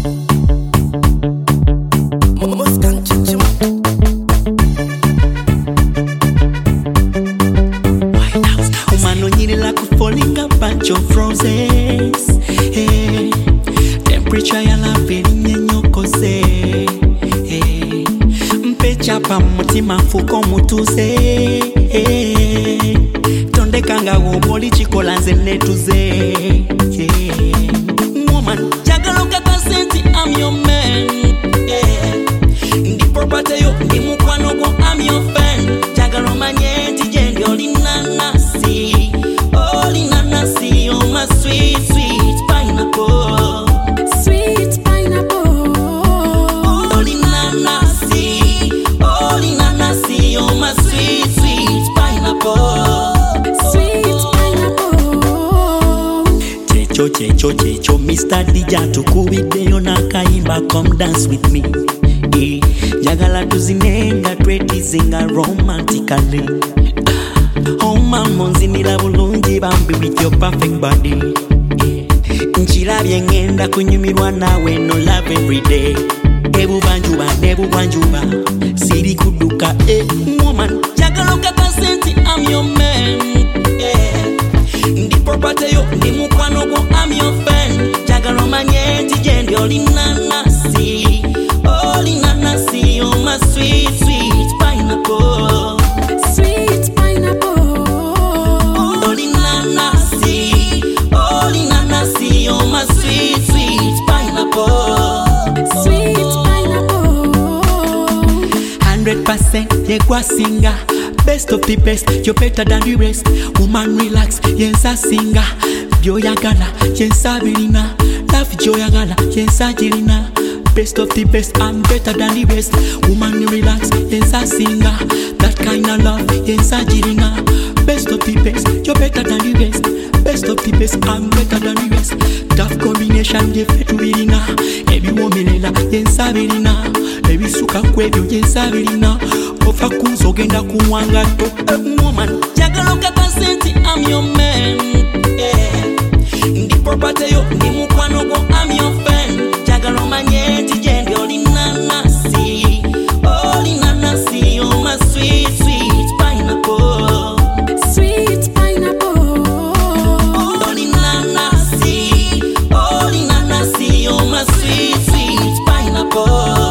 Falling a bunch of roses. Hey, temperature ya la feeling nyokose. Hey, mpecha pa mutima fuko mutuze. Hey, tonde kanga woboli chikolanze netuze. Hey, woman, jagalo kata senti, I'm your man. Hey, ndi property yo, ndi mukwano go, I'm your fan. Jagalo manyenti jendi olinanasi. Oh my sweet, sweet pineapple. Sweet pineapple. Oh nanasi, oh my sweet, sweet pineapple. Sweet pineapple. Checho, Mr. Dija tukubiddeyo nakaimba, come dance with me. Jagala tuzinenga twetizinga romantically. Oh mama nzinira bulungi bambi with your perfect body. Nchirabye ngenda kunyumirwa nawe, no love every day. Ebu banjuba siri kuduka. Woman, jagalo kata senti, I'm your man. Ndi property yo, ndi mukwano go, I'm your fan. Jagalo manyenti jendi olinanasi. Oh my sweet, sweet pineapple. Sweet pineapple. Oh my sweet, sweet pineapple. Sweet pineapple. 100% yegwa singer. Best of the best, you're better than the rest. Woman relax, yensa singer. Byo yagala, yensa birina. Love jo yagala, yensa jirina. Best of the best, I'm better than the best. Woman relax, yensa singer. That kind of love, yensa jirina. Best of the best, you're better than the best. Best of the best, I'm better than the rest. Tough combination, je fetu birina. Ebi womelela, yensa birina. Ebi suka kwebyo, yensa birina. Ofa kuzo genda kuwanga to. Woman, jagalo kata senti, I'm your man. Ndi property yo, ndi mukwano go, I'm your fan. Jagalo manyenti jendi olinanasi. Oh my sweet, sweet pineapple. Sweet pineapple. Oh my sweet, sweet pineapple.